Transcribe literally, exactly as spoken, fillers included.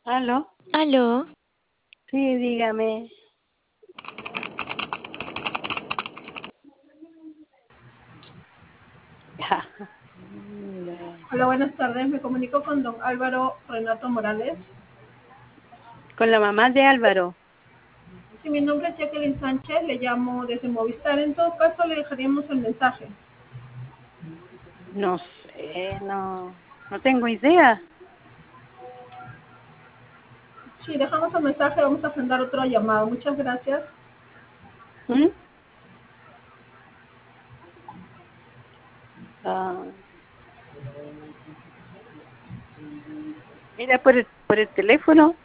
¿Aló? Aló, Sí, dígame. Ja, Hola, buenas tardes. Me comunico con don Álvaro Renato Morales. Con la mamá de Álvaro. Sí, mi nombre es Jacqueline Sánchez, le llamo desde Movistar. En todo caso, le dejaríamos el mensaje. No sé, no, no tengo idea. Sí, dejamos el mensaje, vamos a agendar otra llamada. Muchas gracias. ¿Mm? Ah, mira por el, por el teléfono.